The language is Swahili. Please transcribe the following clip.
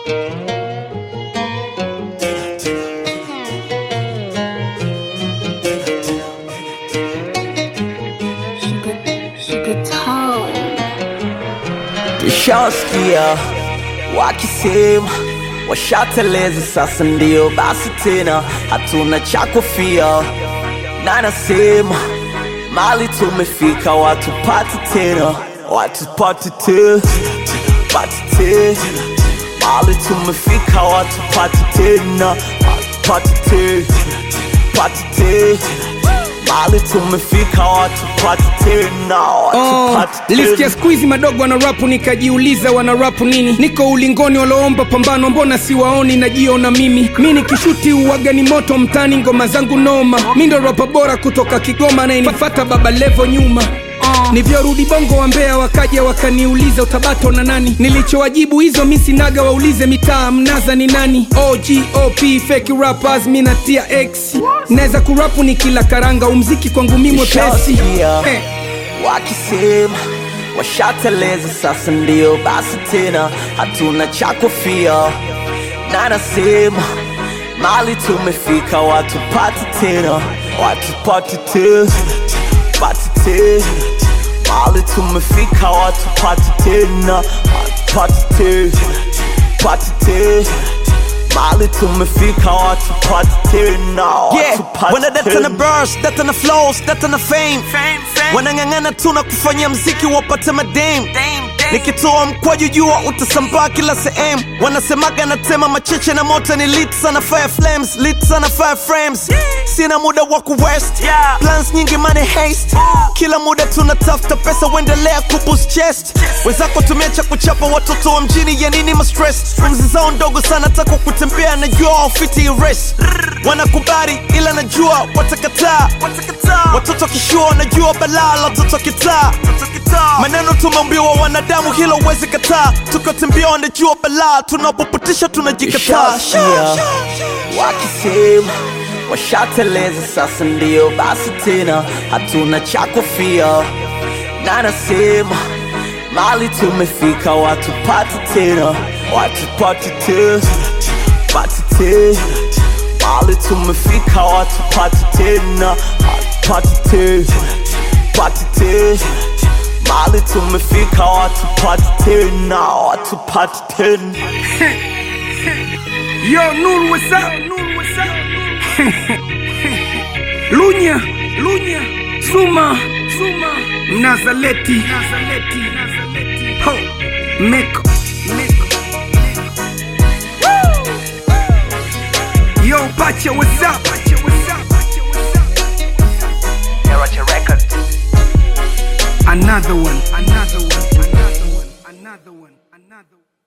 Tushawasikia wakisema washateleza, sasa ndio basi tena hatuna cha kufia, na nasema mali tumefika, watupate tena, watupate tena, mali tumefika, watupate tena, watupate tena, mali tumefika, watupate tena, watupate tena. List ya squeeze madogo wana rapu, nikajiuliza wana rapu nini? Niko ulingoni waloomba pambano, mbona siwaoni? Najiona mimi nikishuti uwaga ni moto mtani, ngoma zangu noma. Mimi ndo rapa bora kutoka Kigoma, na inifuata Baba Levo nyuma. Nivyorudi bongo wa Mbeya wakaja wakaniuliza utabato na nani? Nilichowajibu hizo mimi sinaga, waulize mitaa mnaza ni nani? OGOP fake rappers mimi natia X. Naweza kurapu ni kila karanga, umziki kwangu mimi mwepesi. Wakisema washateleza, sasa ndio basi tena hatuna cha kufia, na nasema mali tumefika, watupate tena, watupate tena, mali tumefika, watupate tena, watupate tena, mali tumefika, watupate tena, watupate Wana data na burst, data na flows, data na fame. Wanang'ang'ana tuna kufanya mziki wapate madame. Nikitoa mkwaju jua utasambaa kila sehemu. Wanasemaga natema macheche na moto ni lit sana fire flames, lit sana fire frames. Sina muda wa kuwest, plans nyingi money haste. Kila muda tunatafuta pesa, wendelea kuboost chest. Wenzako tumeacha kuchapa watoto wa mjini, ya nini ma stress? Pumzi zao ndogo sana, tako kutembea najua aufiti race. Wanakubali ila najua watakataa, watoto kishua najua balala, watoto kitaa. Maneno tumeambiwa wanadamu, hilo uwezi kataa. Tukotembea wanajua balaa, tunapopotisha tunajikataa. Wakisema washateleza, sasa ndio basi tena hatuna cha kufia, na nasema mali tumefika, watupate tena, watupate tena, mali tumefika, watupate tena, watupate tena, mali tumefika, watupate tena, watupate tena. Yo, Nuru, what's up? Lunya, Zuma, Nazaleti, Ho, Meko. Yo, Pacha, what's up? Another one.